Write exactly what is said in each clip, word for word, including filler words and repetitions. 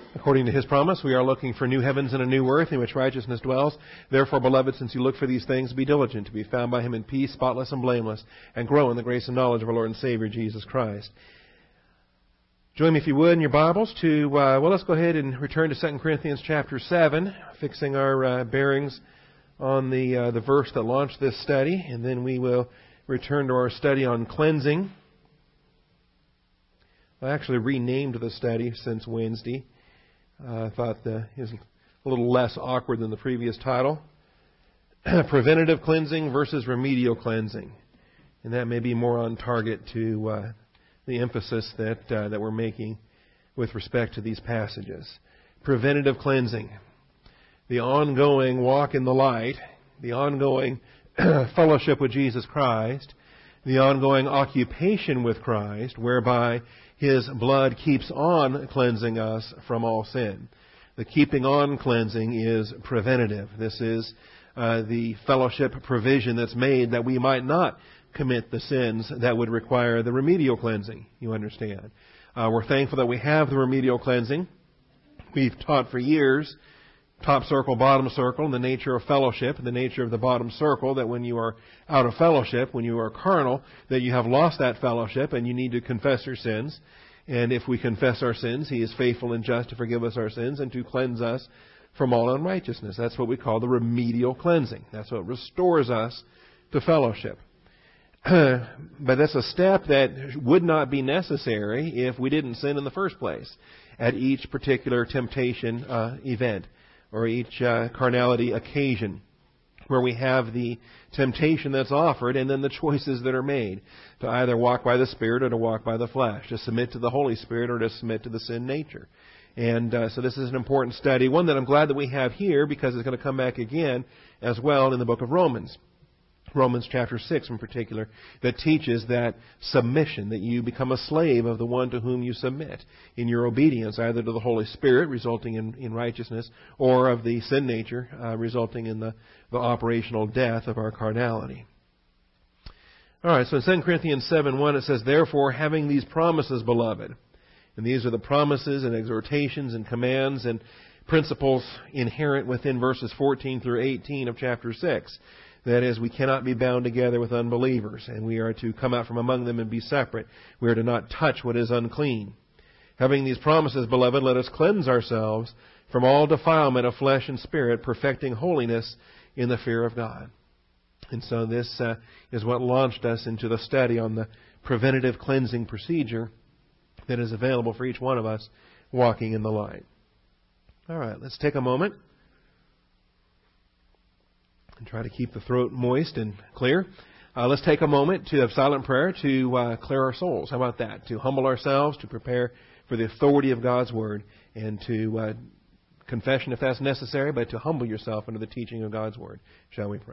According to His promise, we are looking for new heavens and a new earth in which righteousness dwells. Therefore, beloved, since you look for these things, be diligent to be found by Him in peace, spotless and blameless, and grow in the grace and knowledge of our Lord and Savior, Jesus Christ. Join me, if you would, in your Bibles to, uh, well, let's go ahead and return to Second Corinthians chapter seven, fixing our uh, bearings on the uh, the verse that launched this study, and then we will return to our study on cleansing. I actually renamed the study since Wednesday. Uh, I thought uh, it was a little less awkward than the previous title. Preventative cleansing versus remedial cleansing. And that may be more on target to uh, the emphasis that uh, that we're making with respect to these passages. Preventative cleansing. The ongoing walk in the light, the ongoing fellowship with Jesus Christ, the ongoing occupation with Christ, whereby His blood keeps on cleansing us from all sin. The keeping on cleansing is preventative. This is uh, the fellowship provision that's made that we might not commit the sins that would require the remedial cleansing, you understand. Uh, we're thankful that we have the remedial cleansing. We've taught for years, top circle, bottom circle, and the nature of fellowship, and the nature of the bottom circle, that when you are out of fellowship, when you are carnal, that you have lost that fellowship and you need to confess your sins. And if we confess our sins, He is faithful and just to forgive us our sins and to cleanse us from all unrighteousness. That's what we call the remedial cleansing. That's what restores us to fellowship. But that's a step that would not be necessary if we didn't sin in the first place at each particular temptation uh, event, or each uh, carnality occasion, where we have the temptation that's offered and then the choices that are made to either walk by the Spirit or to walk by the flesh, to submit to the Holy Spirit or to submit to the sin nature. And uh, so this is an important study, one that I'm glad that we have here, because it's going to come back again as well in the book of Romans. Romans chapter six in particular, that teaches that submission, that you become a slave of the one to whom you submit in your obedience, either to the Holy Spirit, resulting in, in righteousness, or of the sin nature, uh, resulting in the, the operational death of our carnality. All right, so in Second Corinthians seven one it says, "Therefore, having these promises, beloved," and these are the promises and exhortations and commands and principles inherent within verses fourteen through eighteen of chapter six. That is, we cannot be bound together with unbelievers, and we are to come out from among them and be separate. We are to not touch what is unclean. "Having these promises, beloved, let us cleanse ourselves from all defilement of flesh and spirit, perfecting holiness in the fear of God." And so this uh, is what launched us into the study on the preventative cleansing procedure that is available for each one of us walking in the light. All right, let's take a moment and try to keep the throat moist and clear. Uh, let's take a moment to have silent prayer to uh, clear our souls. How about that? To humble ourselves, to prepare for the authority of God's Word, and to uh, confession if that's necessary, but to humble yourself under the teaching of God's Word. Shall we pray?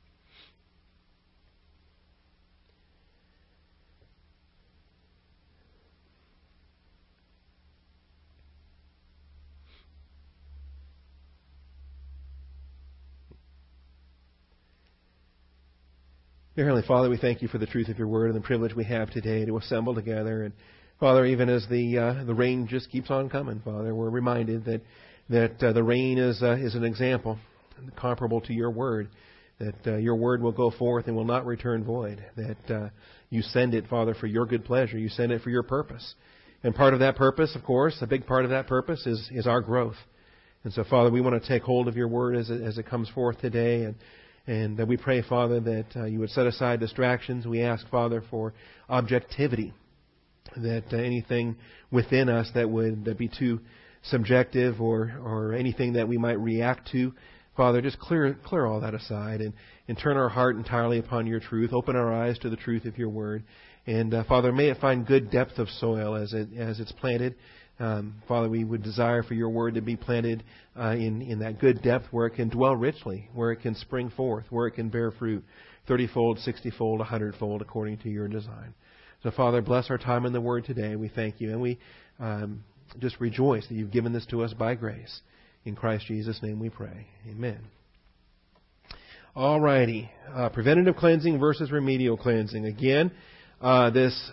Dear Heavenly Father, we thank You for the truth of Your Word and the privilege we have today to assemble together. And Father, even as the uh, the rain just keeps on coming, Father, we're reminded that that uh, the rain is uh, is an example comparable to Your Word. That uh, Your Word will go forth and will not return void. That uh, You send it, Father, for Your good pleasure. You send it for Your purpose. And part of that purpose, of course, a big part of that purpose is is our growth. And so, Father, we want to take hold of Your Word as it, as it comes forth today, and And uh, we pray, Father, that uh, You would set aside distractions. We ask, Father, for objectivity, that uh, anything within us that would uh, be too subjective or, or anything that we might react to, Father, just clear clear all that aside and, and turn our heart entirely upon Your truth. Open our eyes to the truth of Your Word. And, uh, Father, may it find good depth of soil as it as it's planted. Um, Father, we would desire for Your Word to be planted uh, in, in that good depth where it can dwell richly, where it can spring forth, where it can bear fruit, thirty-fold, sixty-fold, a hundred-fold, according to Your design. So, Father, bless our time in the Word today. We thank You, and we um, just rejoice that You've given this to us by grace. In Christ Jesus' name we pray. Amen. All righty. Uh, preventative cleansing versus remedial cleansing. Again, uh, this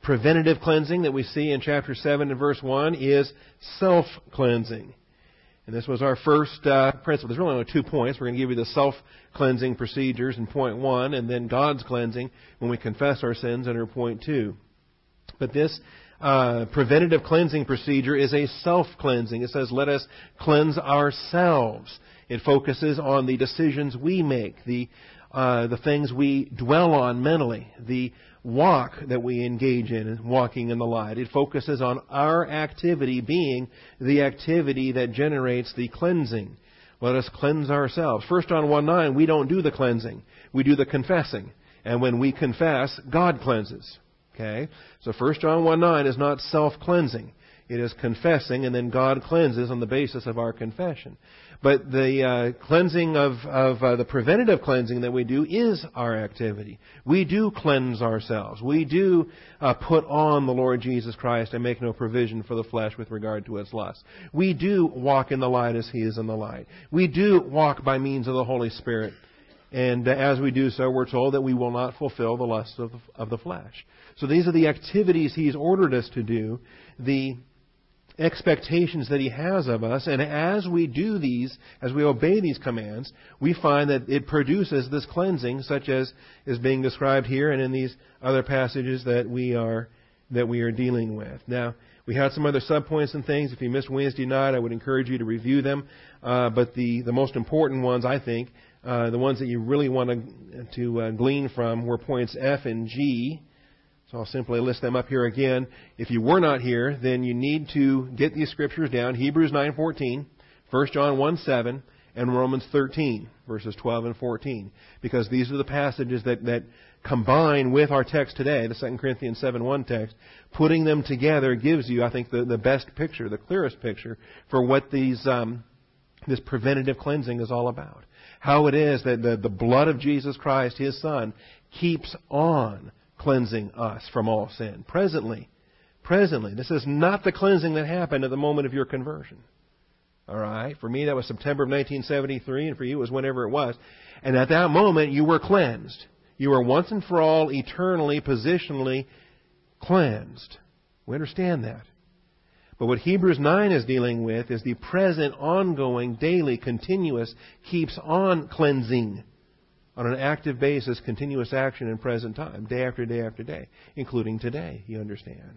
preventative cleansing that we see in chapter seven and verse one is self-cleansing. And this was our first uh, principle. There's really only two points. We're going to give you the self-cleansing procedures in point one, and then God's cleansing when we confess our sins under point two. But this uh, preventative cleansing procedure is a self-cleansing. It says, let us cleanse ourselves. It focuses on the decisions we make, the uh, the things we dwell on mentally, the walk that we engage in, walking in the light. It focuses on our activity being the activity that generates the cleansing. Let us cleanse ourselves. First John one nine, we don't do the cleansing. We do the confessing. And when we confess, God cleanses. Okay? So First John one nine is not self-cleansing. It is confessing, and then God cleanses on the basis of our confession. But the uh, cleansing of, of uh, the preventative cleansing that we do is our activity. We do cleanse ourselves. We do uh, put on the Lord Jesus Christ and make no provision for the flesh with regard to its lust. We do walk in the light as He is in the light. We do walk by means of the Holy Spirit. And uh, as we do so, we're told that we will not fulfill the lusts of the, of the flesh. So these are the activities He's ordered us to do, the expectations that He has of us, and as we do these, as we obey these commands, we find that it produces this cleansing, such as is being described here and in these other passages that we are that we are dealing with. Now, we had some other subpoints and things. If you missed Wednesday night, I would encourage you to review them. Uh, but the the most important ones, I think, uh, the ones that you really want to to uh, glean from, were points F and G. So I'll simply list them up here again. If you were not here, then you need to get these scriptures down. Hebrews nine fourteen, First John one seven, and Romans thirteen, verses twelve and fourteen. Because these are the passages that, that combine with our text today, the Second Corinthians seven one text. Putting them together gives you, I think, the, the best picture, the clearest picture for what these um, this preventative cleansing is all about. How it is that the, the blood of Jesus Christ, His Son, keeps on cleansing us from all sin. Presently, presently, this is not the cleansing that happened at the moment of your conversion. All right? For me, that was September of nineteen seventy-three, and for you, it was whenever it was. And at that moment, you were cleansed. You were once and for all, eternally, positionally cleansed. We understand that. But what Hebrews nine is dealing with is the present, ongoing, daily, continuous, keeps on cleansing on an active basis, continuous action in present time, day after day after day, including today, you understand.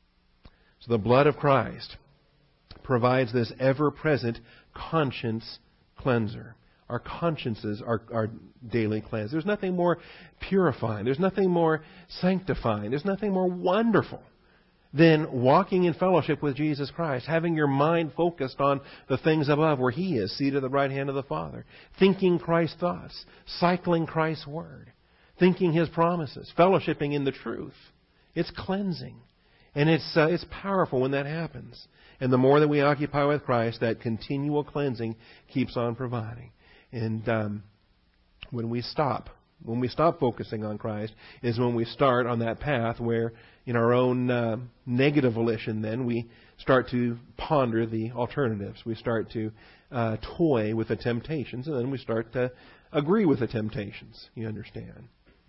So the blood of Christ provides this ever-present conscience cleanser. Our consciences are, are daily cleansed. There's nothing more purifying. There's nothing more sanctifying. There's nothing more wonderful than walking in fellowship with Jesus Christ, having your mind focused on the things above where He is, seated at the right hand of the Father, thinking Christ's thoughts, cycling Christ's Word, thinking His promises, fellowshipping in the truth. It's cleansing. And it's uh, it's powerful when that happens. And the more that we occupy with Christ, that continual cleansing keeps on providing. And um, when we stop, when we stop focusing on Christ, is when we start on that path where, in our own uh, negative volition, then we start to ponder the alternatives. We start to uh, toy with the temptations, and then we start to agree with the temptations. You understand?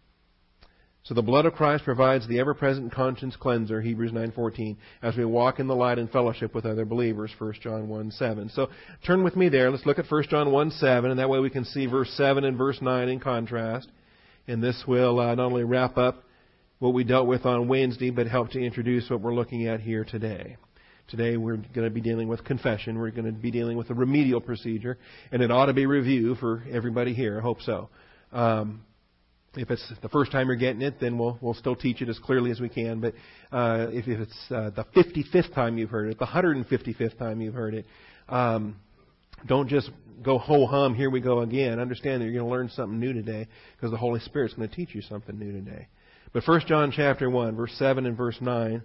So the blood of Christ provides the ever-present conscience cleanser, Hebrews nine fourteen, as we walk in the light and fellowship with other believers, First John one seven. So turn with me there. Let's look at First John one seven, and that way we can see verse seven and verse nine in contrast. And this will uh, not only wrap up what we dealt with on Wednesday, but help to introduce what we're looking at here today. Today we're going to be dealing with confession. We're going to be dealing with a remedial procedure, and it ought to be review for everybody here. I hope so. Um, If it's the first time you're getting it, then we'll we'll still teach it as clearly as we can. But uh, if, if it's uh, the fifty-fifth time you've heard it, the one hundred fifty-fifth time you've heard it, um, don't just go ho-hum, here we go again. Understand that you're going to learn something new today because the Holy Spirit's going to teach you something new today. But First John chapter one, verse seven and verse nine,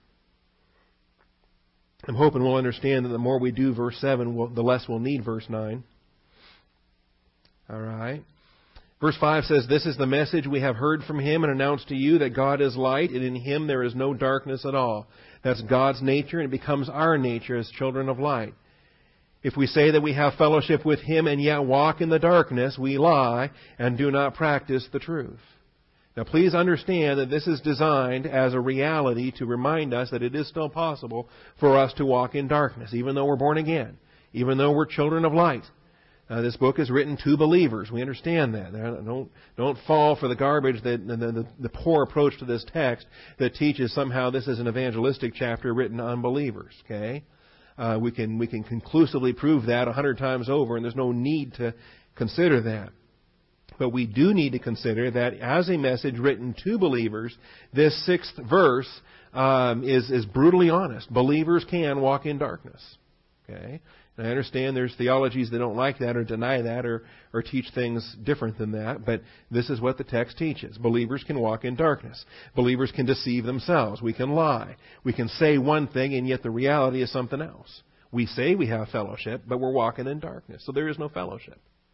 I'm hoping we'll understand that the more we do verse seven, we'll, the less we'll need verse nine. All right. Verse five says, "This is the message we have heard from Him and announced to you, that God is light, and in Him there is no darkness at all." That's God's nature, and it becomes our nature as children of light. "If we say that we have fellowship with Him and yet walk in the darkness, we lie and do not practice the truth." Now please understand that this is designed as a reality to remind us that it is still possible for us to walk in darkness, even though we're born again, even though we're children of light. Uh, this book is written to believers. We understand that. Don't, don't fall for the garbage, that the, the, the poor approach to this text that teaches somehow this is an evangelistic chapter written to unbelievers. Okay? Uh, we can we can conclusively prove that a hundred times over, and there's no need to consider that. But we do need to consider that as a message written to believers, this sixth verse um, is is brutally honest. Believers can walk in darkness. Okay, and I understand there's theologies that don't like that or deny that or or teach things different than that. But this is what the text teaches: believers can walk in darkness. Believers can deceive themselves. We can lie. We can say one thing, and yet the reality is something else. We say we have fellowship, but we're walking in darkness, so there is no fellowship.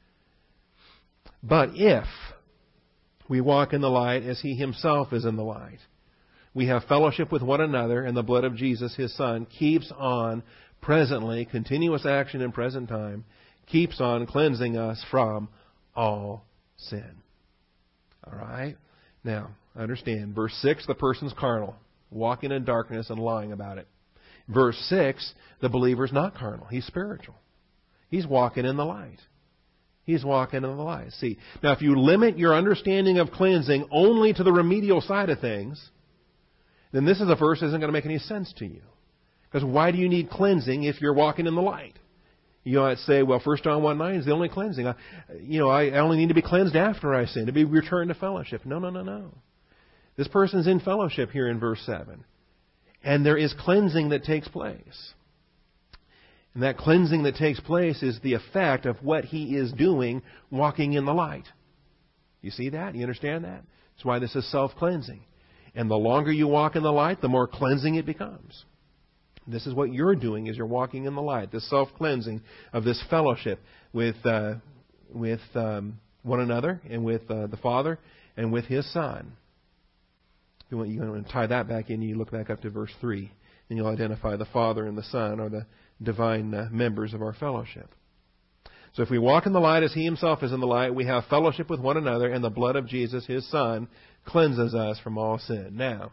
But if we walk in the light as He Himself is in the light, we have fellowship with one another, and the blood of Jesus, His Son, keeps on presently, continuous action in present time, keeps on cleansing us from all sin. All right? Now, understand, verse six, the person's carnal, walking in darkness and lying about it. Verse six, the believer's not carnal. He's spiritual. He's walking in the light. He's walking in the light. See, now if you limit your understanding of cleansing only to the remedial side of things, then this is a verse that isn't going to make any sense to you. Because why do you need cleansing if you're walking in the light? You might say, well, First John one nine is the only cleansing. I, you know, I only need to be cleansed after I sin, to be returned to fellowship. No, no, no, no. This person's in fellowship here in verse seven. And there is cleansing that takes place. And that cleansing that takes place is the effect of what he is doing walking in the light. You see that? You understand that? That's why this is self-cleansing. And the longer you walk in the light, the more cleansing it becomes. This is what you're doing as you're walking in the light. This self-cleansing of this fellowship with uh, with um, one another and with uh, the Father and with His Son. If you want, you want to tie that back in, you look back up to verse three. And you'll identify the Father and the Son are the divine uh, members of our fellowship. So if we walk in the light as He Himself is in the light, we have fellowship with one another, and the blood of Jesus, His Son, cleanses us from all sin. Now,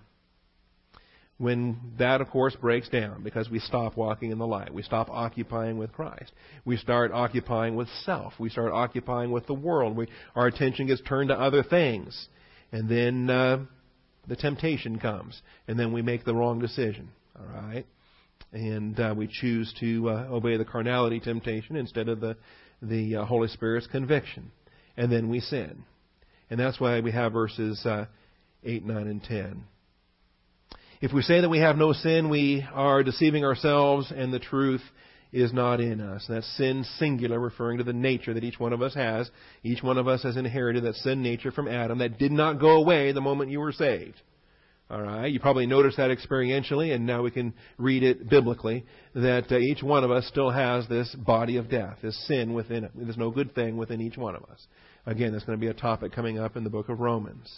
when that, of course, breaks down, because we stop walking in the light, we stop occupying with Christ, we start occupying with self, we start occupying with the world, we, our attention gets turned to other things, and then uh, the temptation comes, and then we make the wrong decision. All right? And uh, we choose to uh, obey the carnality temptation instead of the, the uh, Holy Spirit's conviction. And then we sin. And that's why we have verses uh, eight, nine, and ten. If we say that we have no sin, we are deceiving ourselves, and the truth is not in us. That's sin singular, referring to the nature that each one of us has. Each one of us has inherited that sin nature from Adam that did not go away the moment you were saved. All right, you probably noticed that experientially, and now we can read it biblically, that uh, each one of us still has this body of death, this sin within it. There's no good thing within each one of us. Again, that's going to be a topic coming up in the book of Romans.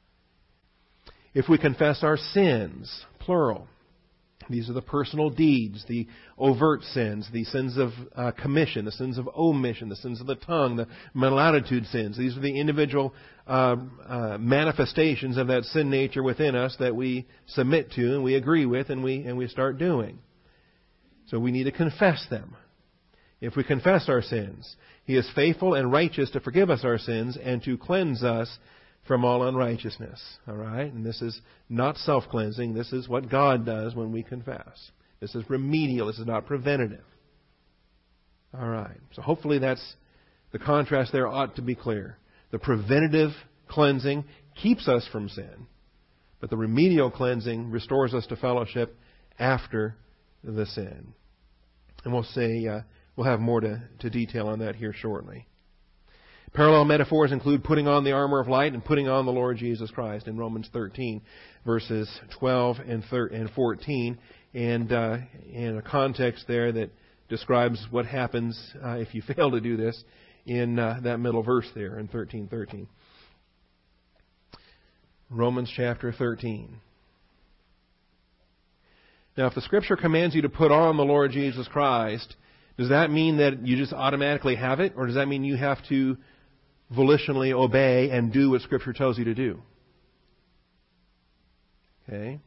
If we confess our sins, plural, these are the personal deeds, the overt sins, the sins of uh, commission, the sins of omission, the sins of the tongue, the mental attitude sins. These are the individual uh, uh, manifestations of that sin nature within us that we submit to and we agree with and we and we start doing. So we need to confess them. If we confess our sins, He is faithful and righteous to forgive us our sins and to cleanse us from all unrighteousness. All right? And this is not self-cleansing. This is what God does when we confess. This is remedial. This is not preventative. All right. So hopefully that's the contrast there ought to be clear. The preventative cleansing keeps us from sin, but the remedial cleansing restores us to fellowship after the sin. And we'll say uh, we'll have more to, to detail on that here shortly. Parallel metaphors include putting on the armor of light and putting on the Lord Jesus Christ in Romans thirteen, verses twelve and fourteen, and uh, in a context there that describes what happens uh, if you fail to do this in uh, that middle verse there in thirteen thirteen. Romans chapter thirteen. Now, if the Scripture commands you to put on the Lord Jesus Christ, does that mean that you just automatically have it, or does that mean you have to volitionally obey and do what Scripture tells you to do? Okay?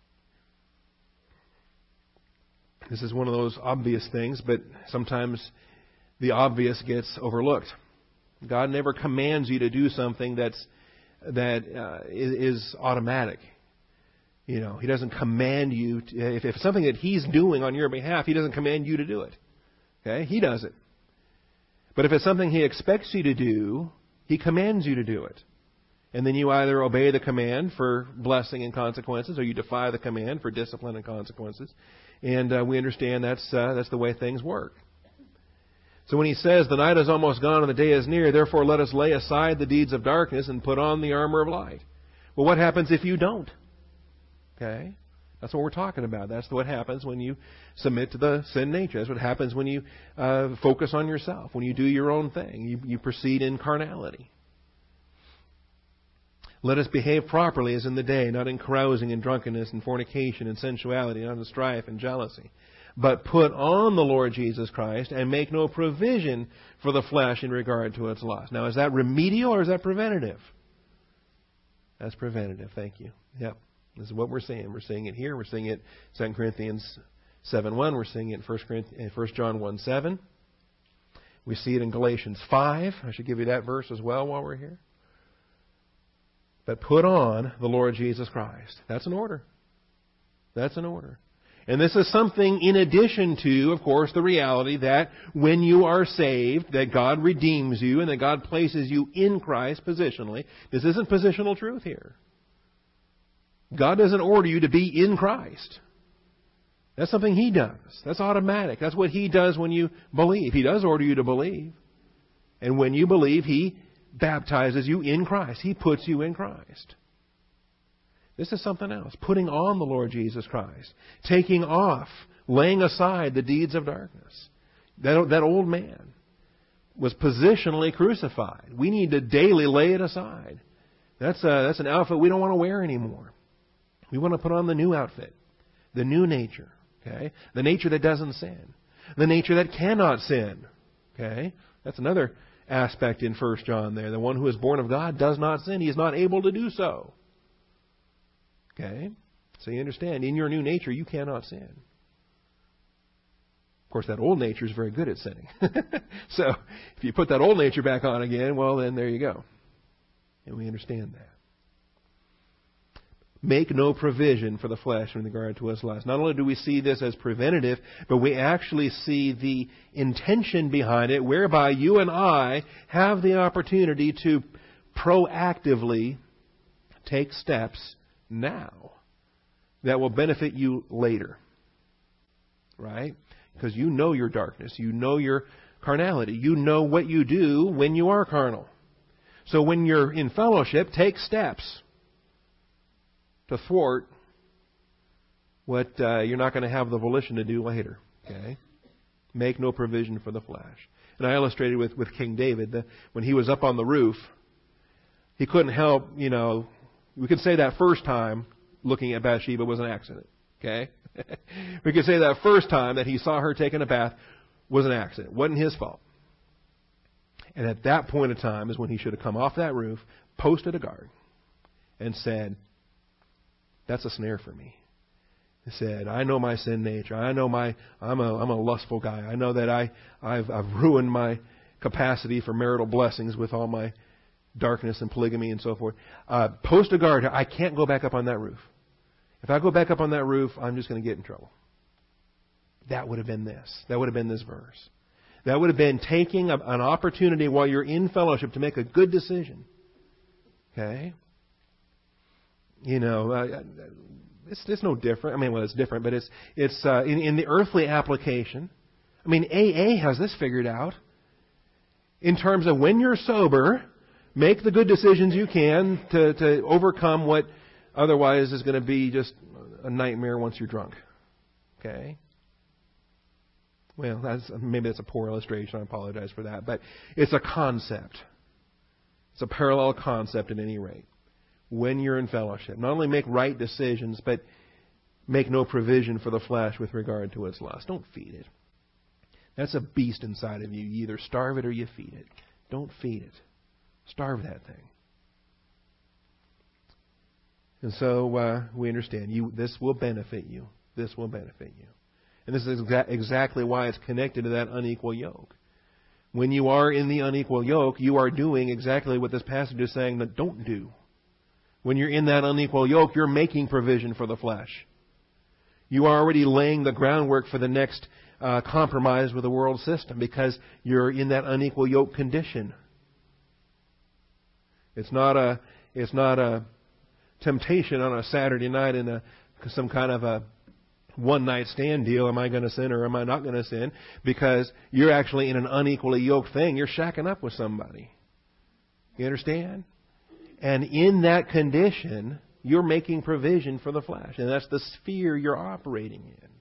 This is one of those obvious things, but sometimes the obvious gets overlooked. God never commands you to do something that's that uh, is, is automatic. You know, He doesn't command you to, if, if it's something that He's doing on your behalf, He doesn't command you to do it. Okay? He does it. But if it's something He expects you to do, He commands you to do it. And then you either obey the command for blessing and consequences, or you defy the command for discipline and consequences. And uh, we understand that's uh, that's the way things work. So when He says, the night is almost gone and the day is near, therefore let us lay aside the deeds of darkness and put on the armor of light. Well, what happens if you don't? Okay? That's what we're talking about. That's what happens when you submit to the sin nature. That's what happens when you uh, focus on yourself, when you do your own thing. You, you proceed in carnality. Let us behave properly as in the day, not in carousing and drunkenness and fornication and sensuality, not in strife and jealousy. But put on the Lord Jesus Christ and make no provision for the flesh in regard to its lust. Now, is that remedial or is that preventative? That's preventative. Thank you. Yep. This is what we're seeing. We're seeing it here. We're seeing it in Second Corinthians seven one. We're seeing it in First John one seven. We see it in Galatians five. I should give you that verse as well while we're here. But put on the Lord Jesus Christ. That's an order. That's an order. And this is something in addition to, of course, the reality that when you are saved, that God redeems you and that God places you in Christ positionally. This isn't positional truth here. God doesn't order you to be in Christ. That's something He does. That's automatic. That's what He does when you believe. He does order you to believe. And when you believe, He baptizes you in Christ. He puts you in Christ. This is something else. Putting on the Lord Jesus Christ. Taking off, laying aside the deeds of darkness. That, that old man was positionally crucified. We need to daily lay it aside. That's, a, that's an outfit we don't want to wear anymore. We want to put on the new outfit. The new nature. Okay? The nature that doesn't sin. The nature that cannot sin. Okay? That's another aspect in First John there. The one who is born of God does not sin. He is not able to do so. Okay? So you understand, in your new nature, you cannot sin. Of course, that old nature is very good at sinning. So, if you put that old nature back on again, well, then there you go. And we understand that. Make no provision for the flesh in regard to its lust. Not only do we see this as preventative, but we actually see the intention behind it, whereby you and I have the opportunity to proactively take steps now that will benefit you later. Right? Because you know your darkness. You know your carnality. You know what you do when you are carnal. So when you're in fellowship, take steps to thwart what uh, you're not going to have the volition to do later. Okay? Make no provision for the flesh. And I illustrated with, with King David that when he was up on the roof, he couldn't help, you know, we could say that first time looking at Bathsheba was an accident. Okay? We could say that first time that he saw her taking a bath was an accident. It wasn't his fault. And at that point in time is when he should have come off that roof, posted a guard, and said, that's a snare for me. He said, I know my sin nature. I know my I'm a I'm a lustful guy. I know that I I've I've ruined my capacity for marital blessings with all my darkness and polygamy and so forth. Uh, post a guard. I can't go back up on that roof. If I go back up on that roof, I'm just going to get in trouble. That would have been this. That would have been this verse. That would have been taking a, an opportunity while you're in fellowship to make a good decision. Okay? You know, uh, it's, it's no different. I mean, well, it's different, but it's it's uh, in, in the earthly application. I mean, A A has this figured out. In terms of when you're sober, make the good decisions you can to, to overcome what otherwise is going to be just a nightmare once you're drunk. Okay? Well, that's, maybe that's a poor illustration. I apologize for that. But it's a concept. It's a parallel concept at any rate. When you're in fellowship, not only make right decisions, but make no provision for the flesh with regard to its lust. Don't feed it. That's a beast inside of you. You either starve it or you feed it. Don't feed it. Starve that thing. And so uh, we understand you. This will benefit you. This will benefit you. And this is exa- exactly why it's connected to that unequal yoke. When you are in the unequal yoke, you are doing exactly what this passage is saying that don't do. When you're in that unequal yoke, you're making provision for the flesh. You are already laying the groundwork for the next uh, compromise with the world system because you're in that unequal yoke condition. It's not a it's not a temptation on a Saturday night in a some kind of a one night stand deal. Am I going to sin or am I not going to sin? Because you're actually in an unequally yoked thing. You're shacking up with somebody. You understand? And in that condition, you're making provision for the flesh. And that's the sphere you're operating in.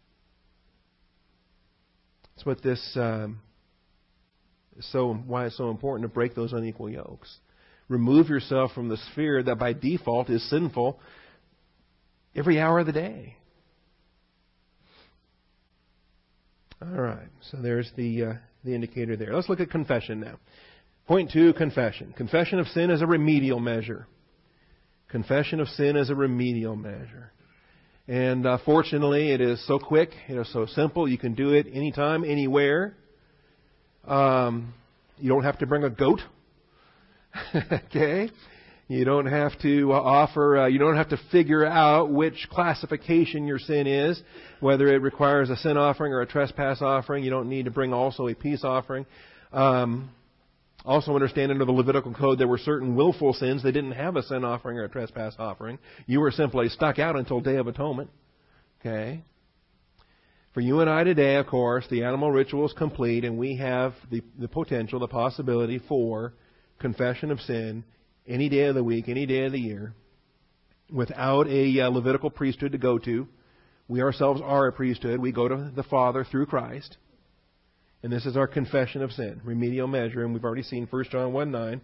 That's what this, um, is so, why it's so important to break those unequal yokes. Remove yourself from the sphere that by default is sinful every hour of the day. All right, so there's the uh, the indicator there. Let's look at confession now. Point two, confession. Confession of sin is a remedial measure. Confession of sin is a remedial measure. And uh, fortunately, it is so quick, it is so simple. You can do it anytime, anywhere. Um, you don't have to bring a goat. Okay? You don't have to uh, offer, uh, you don't have to figure out which classification your sin is, whether it requires a sin offering or a trespass offering. You don't need to bring also a peace offering. Um, also understand under the Levitical Code there were certain willful sins. They didn't have a sin offering or a trespass offering. You were simply stuck out until Day of Atonement. Okay? For you and I today, of course, the animal ritual is complete, and we have the, the potential, the possibility for confession of sin any day of the week, any day of the year, without a uh, Levitical priesthood to go to. We ourselves are a priesthood. We go to the Father through Christ. And this is our confession of sin, remedial measure, and we've already seen First John one nine.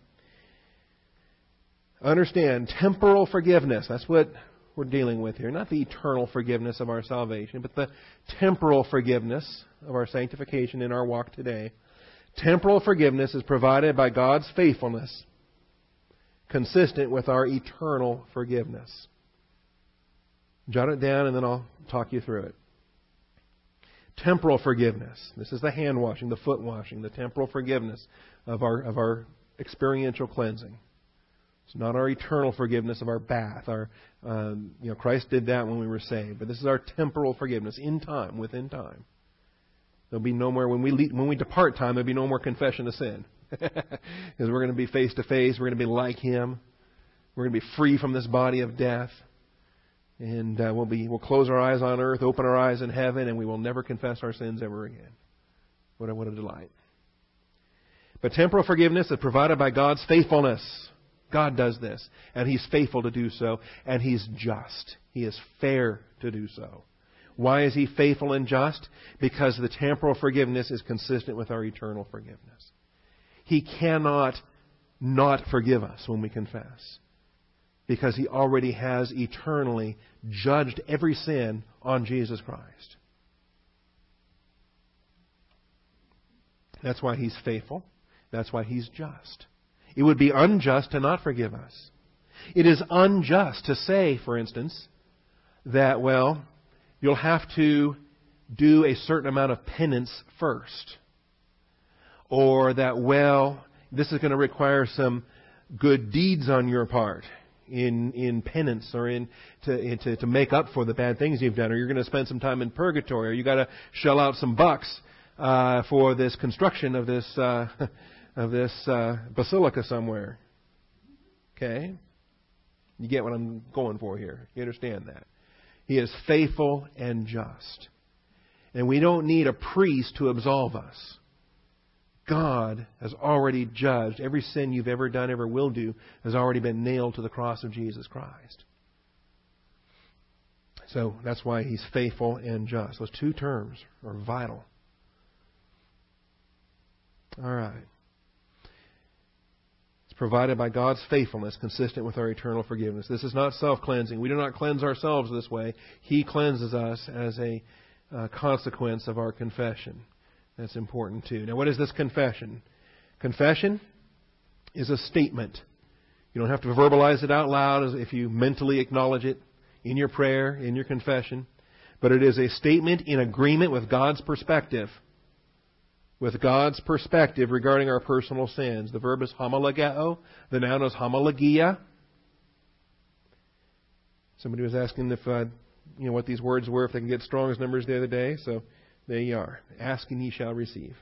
Understand, temporal forgiveness, that's what we're dealing with here. Not the eternal forgiveness of our salvation, but the temporal forgiveness of our sanctification in our walk today. Temporal forgiveness is provided by God's faithfulness, consistent with our eternal forgiveness. Jot it down and then I'll talk you through it. Temporal forgiveness. This is the hand washing, the foot washing, the temporal forgiveness of our of our experiential cleansing. It's not our eternal forgiveness of our bath. Our um, you know Christ did that when we were saved, but this is our temporal forgiveness in time, within time. There'll be no more when we leave, when we depart time. There'll be no more confession of sin. Because we're going to be face to face. We're going to be like Him. We're going to be free from this body of death. And uh, we'll be we'll close our eyes on earth, open our eyes in heaven, and we will never confess our sins ever again. What a, what a delight. But temporal forgiveness is provided by God's faithfulness. God does this. And He's faithful to do so. And He's just. He is fair to do so. Why is He faithful and just? Because the temporal forgiveness is consistent with our eternal forgiveness. He cannot not forgive us when we confess, because He already has eternally judged every sin on Jesus Christ. That's why He's faithful. That's why He's just. It would be unjust to not forgive us. It is unjust to say, for instance, that, well, you'll have to do a certain amount of penance first. Or that, well, this is going to require some good deeds on your part in in penance or in to, in to to make up for the bad things you've done. Or you're going to spend some time in purgatory. Or you've got to shell out some bucks uh, for this construction of this uh, of this uh, basilica somewhere. Okay? You get what I'm going for here. You understand that. He is faithful and just. And we don't need a priest to absolve us. God has already judged. Every sin you've ever done, ever will do, has already been nailed to the cross of Jesus Christ. So that's why He's faithful and just. Those two terms are vital. All right. It's provided by God's faithfulness, consistent with our eternal forgiveness. This is not self-cleansing. We do not cleanse ourselves this way. He cleanses us as a uh, consequence of our confession. That's important too. Now, what is this confession? Confession is a statement. You don't have to verbalize it out loud as if you mentally acknowledge it in your prayer, in your confession. But it is a statement in agreement with God's perspective. With God's perspective regarding our personal sins. The verb is homologeo. The noun is homologia. Somebody was asking if uh, you know what these words were, if they can get Strong's numbers the other day. So there you are. Ask and ye shall receive.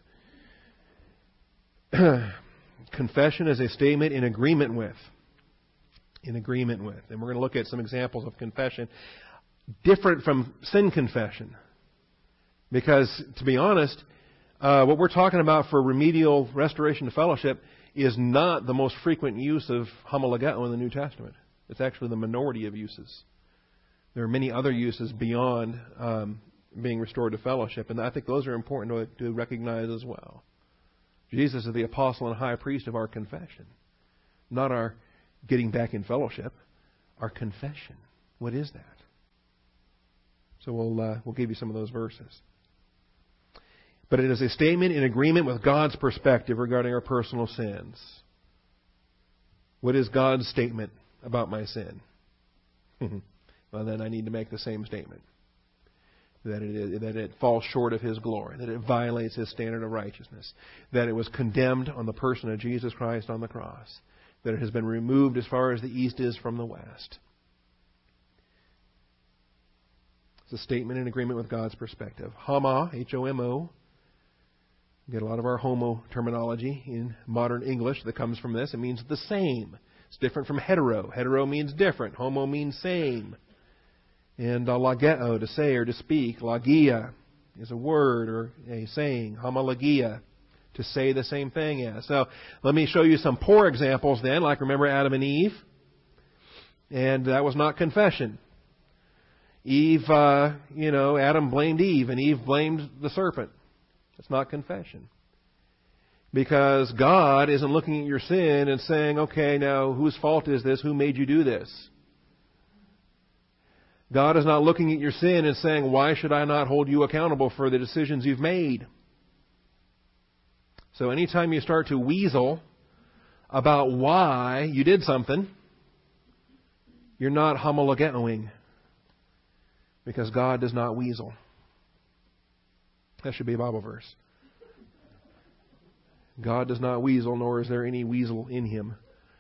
Confession is a statement in agreement with. In agreement with. And we're going to look at some examples of confession different from sin confession. Because, to be honest, uh, what we're talking about for remedial restoration to fellowship is not the most frequent use of homologeo in the New Testament. It's actually the minority of uses. There are many other uses beyond um, being restored to fellowship, and I think those are important to, to recognize as well. Jesus is the apostle and high priest of our confession, not our getting back in fellowship, our confession. What is that? So we'll uh, we'll give you some of those verses. But it is a statement in agreement with God's perspective regarding our personal sins. What is God's statement about my sin? Well, then I need to make the same statement. That it, that it falls short of His glory. That it violates His standard of righteousness. That it was condemned on the person of Jesus Christ on the cross. That it has been removed as far as the east is from the west. It's a statement in agreement with God's perspective. Homo, H O M O. We get a lot of our homo terminology in modern English that comes from this. It means the same. It's different from hetero. Hetero means different. Homo means same. And uh, logeo, to say or to speak. Logia is a word or a saying. Homologia, to say the same thing as. So let me show you some poor examples then. Like remember Adam and Eve? And that was not confession. Eve, uh, you know, Adam blamed Eve and Eve blamed the serpent. It's not confession. Because God isn't looking at your sin and saying, okay, now whose fault is this? Who made you do this? God is not looking at your sin and saying, why should I not hold you accountable for the decisions you've made? So anytime you start to weasel about why you did something, you're not homologeoing. Because God does not weasel. That should be a Bible verse. God does not weasel, nor is there any weasel in Him.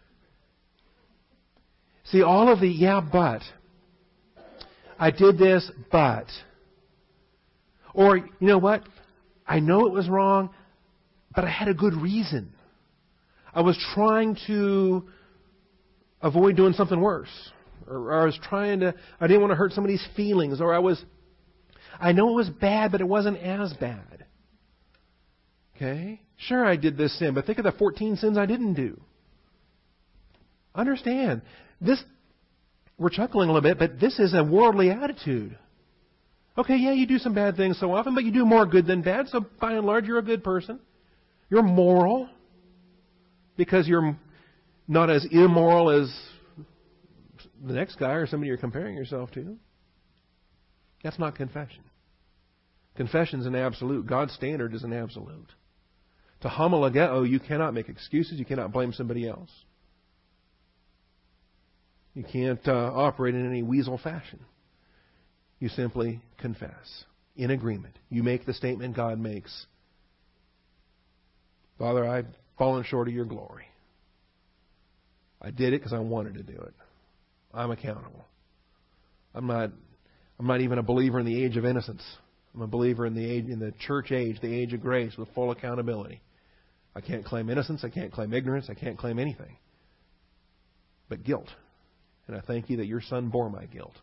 See, all of the, yeah, but. I did this, but. Or, you know what? I know it was wrong, but I had a good reason. I was trying to avoid doing something worse. Or I was trying to, I didn't want to hurt somebody's feelings. Or I was, I know it was bad, but it wasn't as bad. Okay? Sure, I did this sin, but think of the fourteen sins I didn't do. Understand, this, we're chuckling a little bit, but this is a worldly attitude. Okay, yeah, you do some bad things so often, but you do more good than bad, so by and large, you're a good person. You're moral, because you're not as immoral as the next guy or somebody you're comparing yourself to. That's not confession. Confession is an absolute. God's standard is an absolute. To homologeo, you cannot make excuses. You cannot blame somebody else. You can't uh, operate in any weasel fashion. You simply confess in agreement. You make the statement God makes. Father, I've fallen short of your glory. I did it because I wanted to do it. I'm accountable. I'm not. I'm not even a believer in the age of innocence. I'm a believer in the age, in the church age, the age of grace, with full accountability. I can't claim innocence. I can't claim ignorance. I can't claim anything, but guilt. And I thank you that your Son bore my guilt.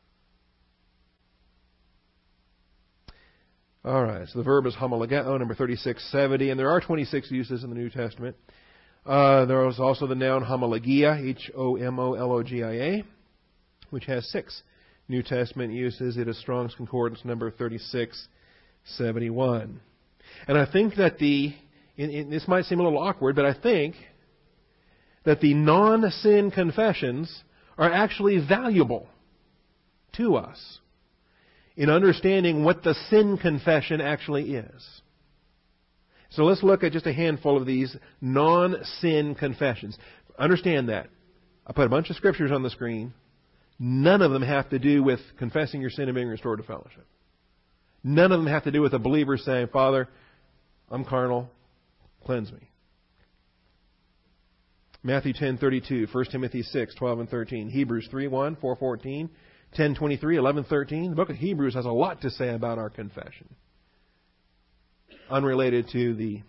All right. So the verb is homologeo, number thirty-six seventy, and there are twenty-six uses in the New Testament. Uh, there is also the noun homologia, H O M O L O G I A, which has six New Testament uses. It is Strong's Concordance number thirty-six seventy-one. And I think that the, in, in, this might seem a little awkward, but I think that the non-sin confessions are actually valuable to us in understanding what the sin confession actually is. So let's look at just a handful of these non-sin confessions. Understand that. I put a bunch of scriptures on the screen. None of them have to do with confessing your sin and being restored to fellowship. None of them have to do with a believer saying, Father, I'm carnal, cleanse me. Matthew ten thirty-two, First Timothy six twelve and thirteen, Hebrews three one, four fourteen, ten twenty-three, eleven thirteen. The book of Hebrews has a lot to say about our confession, unrelated to the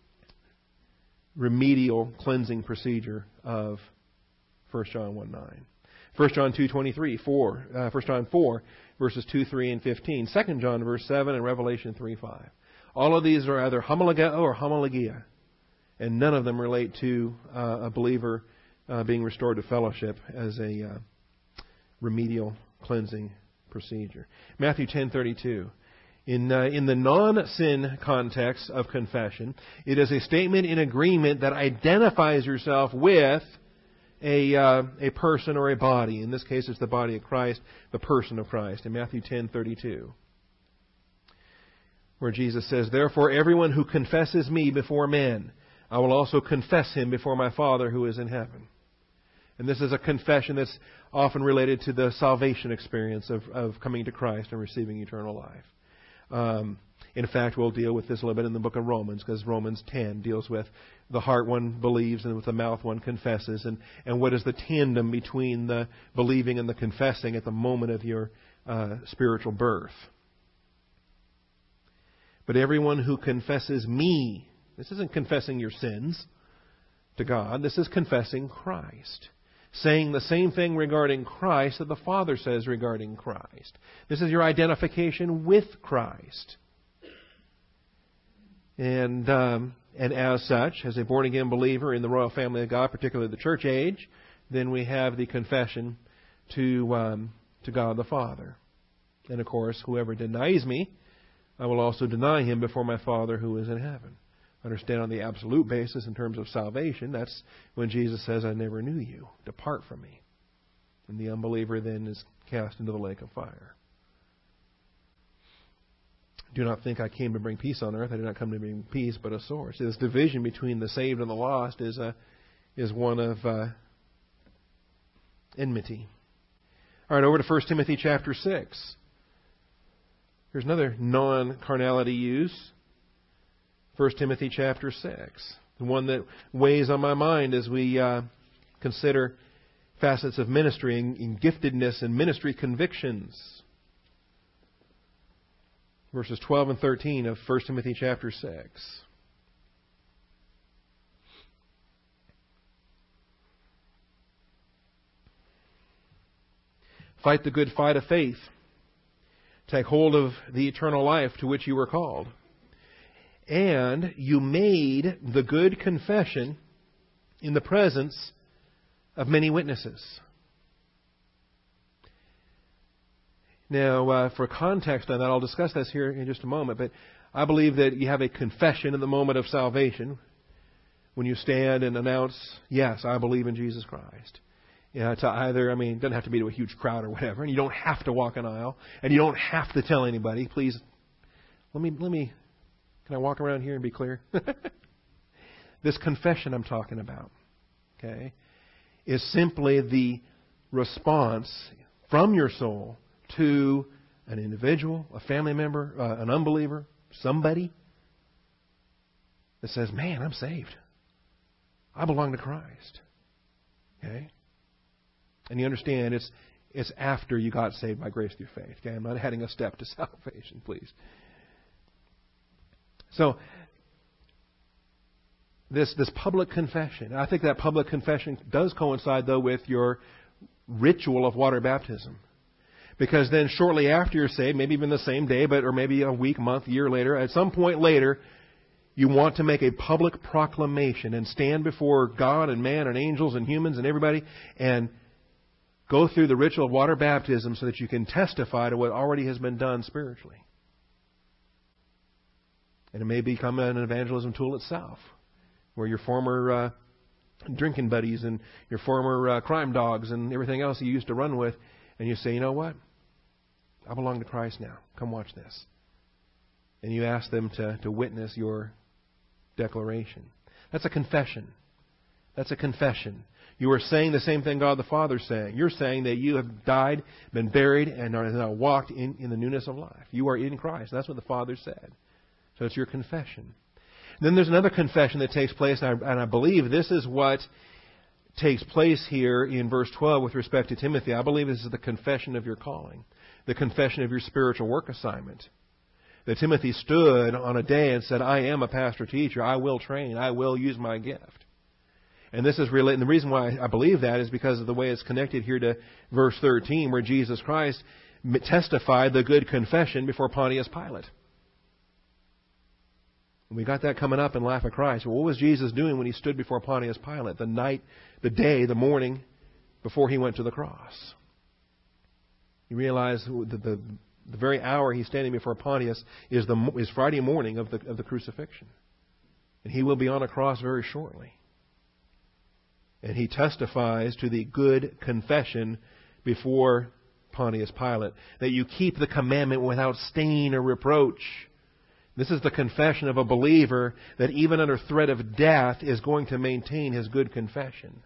remedial cleansing procedure of First John one nine. First John two twenty-three, four, uh, First John four, verses two, three, and fifteen. Second John verse seven, and Revelation three five. All of these are either homologeo or homologia, and none of them relate to uh, a believer uh, being restored to fellowship as a uh, remedial cleansing procedure. Matthew ten thirty-two. In, uh, in the non-sin context of confession, it is a statement in agreement that identifies yourself with a uh, a person or a body. In this case, it's the body of Christ, the person of Christ, in Matthew ten thirty-two, where Jesus says, Therefore, everyone who confesses me before men, I will also confess him before my Father who is in heaven. And this is a confession that's often related to the salvation experience of, of coming to Christ and receiving eternal life. Um, in fact, we'll deal with this a little bit in the book of Romans, because Romans ten deals with the heart one believes and with the mouth one confesses, and, and what is the tandem between the believing and the confessing at the moment of your uh, spiritual birth. But everyone who confesses me, this isn't confessing your sins to God, this is confessing Christ. Saying the same thing regarding Christ that the Father says regarding Christ. This is your identification with Christ. And um, and as such, as a born-again believer in the royal family of God, particularly the church age, then we have the confession to um, to God the Father. And of course, whoever denies me, I will also deny him before my Father who is in heaven. Understand on the absolute basis in terms of salvation, that's when Jesus says, I never knew you. Depart from me. And the unbeliever then is cast into the lake of fire. Do not think I came to bring peace on earth. I did not come to bring peace, but a sword. See, this division between the saved and the lost is a is one of uh, enmity. All right, over to First Timothy chapter six. Here's another non-carnality use. First Timothy chapter six. The one that weighs on my mind as we uh, consider facets of ministry and, and giftedness and ministry convictions. Verses twelve and thirteen of First Timothy chapter six. Fight the good fight of faith. Take hold of the eternal life to which you were called. And you made the good confession in the presence of many witnesses. Now, uh, for context on that, I'll discuss this here in just a moment, but I believe that you have a confession in the moment of salvation when you stand and announce, yes, I believe in Jesus Christ. You know, to either, I mean, it doesn't have to be to a huge crowd or whatever, and you don't have to walk an aisle, and you don't have to tell anybody. Please, let me, let me, can I walk around here and be clear? This confession I'm talking about, okay, is simply the response from your soul to an individual, a family member, uh, an unbeliever, somebody that says, man, I'm saved. I belong to Christ. Okay? And you understand, it's it's after you got saved by grace through faith. Okay? I'm not adding a step to salvation, please. So, this this public confession, I think that public confession does coincide, though, with your ritual of water baptism. Because then shortly after you're saved, maybe even the same day, but or maybe a week, month, year later, at some point later, you want to make a public proclamation and stand before God and man and angels and humans and everybody and go through the ritual of water baptism so that you can testify to what already has been done spiritually. And it may become an evangelism tool itself, where your former uh, drinking buddies and your former uh, crime dogs and everything else you used to run with, and you say, you know what? I belong to Christ now. Come watch this. And you ask them to, to witness your declaration. That's a confession. That's a confession. You are saying the same thing God the Father is saying. You're saying that you have died, been buried, and are now walked in, in the newness of life. You are in Christ. That's what the Father said. So it's your confession. Then there's another confession that takes place, and I, and I believe this is what takes place here in verse twelve with respect to Timothy. I believe this is the confession of your calling, the confession of your spiritual work assignment. That Timothy stood on a day and said, I am a pastor teacher. I will train. I will use my gift. And this is really, and the reason why I believe that is because of the way it's connected here to verse thirteen, where Jesus Christ testified the good confession before Pontius Pilate. And we got that coming up in Life of Christ. Well, what was Jesus doing when he stood before Pontius Pilate, the night, the day, the morning before he went to the cross? You realize that the, the very hour he's standing before Pontius is the is Friday morning of the of the crucifixion, and he will be on a cross very shortly. And he testifies to the good confession before Pontius Pilate that you keep the commandment without stain or reproach. This is the confession of a believer that even under threat of death is going to maintain his good confession.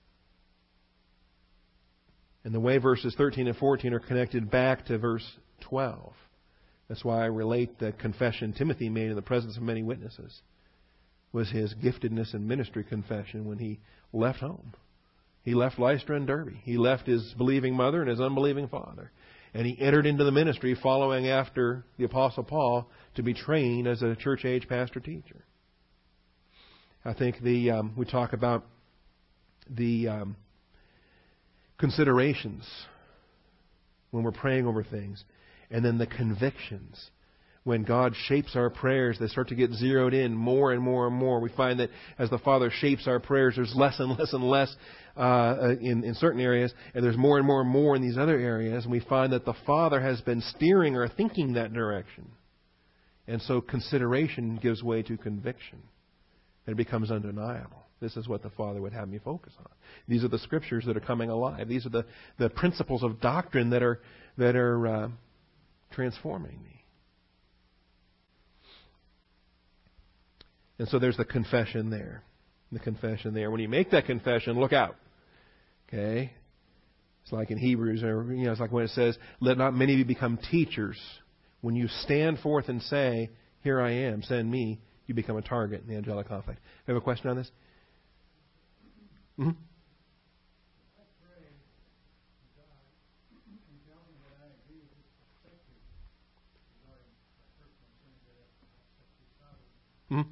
And the way verses thirteen and fourteen are connected back to verse twelve. That's why I relate the confession Timothy made in the presence of many witnesses was his giftedness in ministry confession when he left home. He left Lystra and Derbe. He left his believing mother and his unbelieving father. And he entered into the ministry following after the Apostle Paul to be trained as a church-age pastor-teacher. I think the um, we talk about the um, considerations when we're praying over things, and then the convictions. When God shapes our prayers, they start to get zeroed in more and more and more. We find that as the Father shapes our prayers, there's less and less and less uh, in, in certain areas, and there's more and more and more in these other areas. And we find that the Father has been steering our thinking that direction. And so consideration gives way to conviction. And it becomes undeniable. This is what the Father would have me focus on. These are the Scriptures that are coming alive. These are the, the principles of doctrine that are, that are uh, transforming me. And so there's the confession there. The confession there. When you make that confession, look out. Okay? It's like in Hebrews, or you know, it's like when it says, let not many of you become teachers. When you stand forth and say, here I am, send me, you become a target in the angelic conflict. You have a question on this? Mm-hmm. Mm-hmm.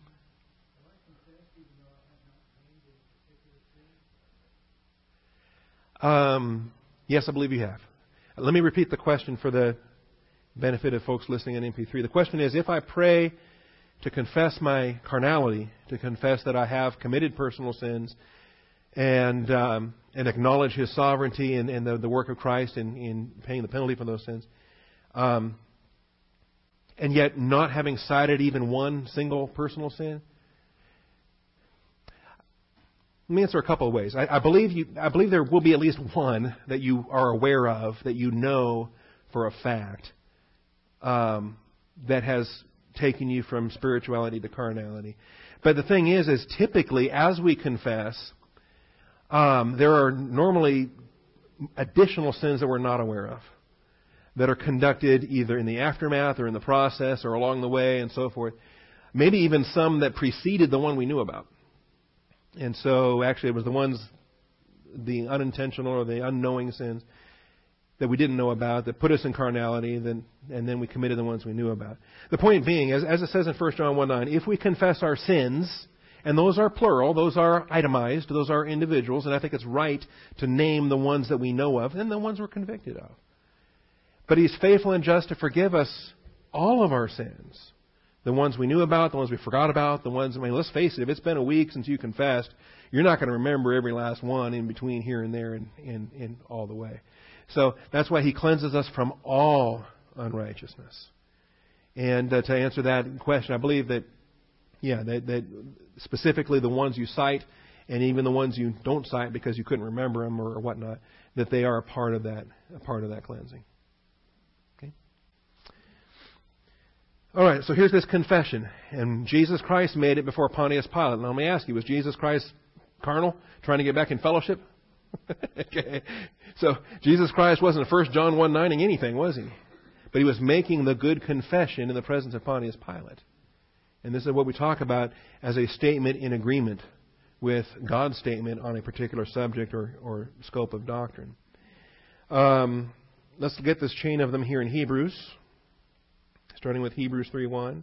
Um, yes, I believe you have. Let me repeat the question for the benefit of folks listening on M P three. The question is, if I pray to confess my carnality, to confess that I have committed personal sins, and um, and acknowledge His sovereignty and, and the, the work of Christ in, in paying the penalty for those sins, um, and yet not having cited even one single personal sin, let me answer a couple of ways. I, I believe you. I believe there will be at least one that you are aware of, that you know for a fact, um, that has taken you from spirituality to carnality. But the thing is, is typically as we confess, um, there are normally additional sins that we're not aware of, that are conducted either in the aftermath or in the process or along the way and so forth. Maybe even some that preceded the one we knew about. And so, actually, it was the ones, the unintentional or the unknowing sins that we didn't know about that put us in carnality, then, and then we committed the ones we knew about. The point being, as, as it says in First John one nine, if we confess our sins, and those are plural, those are itemized, those are individuals, and I think it's right to name the ones that we know of and the ones we're convicted of. But He's faithful and just to forgive us all of our sins. The ones we knew about, the ones we forgot about, the ones, I mean, let's face it, if it's been a week since you confessed, you're not going to remember every last one in between here and there and, and, and all the way. So that's why He cleanses us from all unrighteousness. And uh, to answer that question, I believe that, yeah, that, that specifically the ones you cite and even the ones you don't cite because you couldn't remember them or, or whatnot, that they are a part of that, a part of that cleansing. All right, so here's this confession. And Jesus Christ made it before Pontius Pilate. Now let me ask you, was Jesus Christ carnal, trying to get back in fellowship? Okay. So Jesus Christ wasn't First John one nine-ing anything, was he? But he was making the good confession in the presence of Pontius Pilate. And this is what we talk about as a statement in agreement with God's statement on a particular subject or, or scope of doctrine. Um, let's get this chain of them here in Hebrews, starting with Hebrews three one.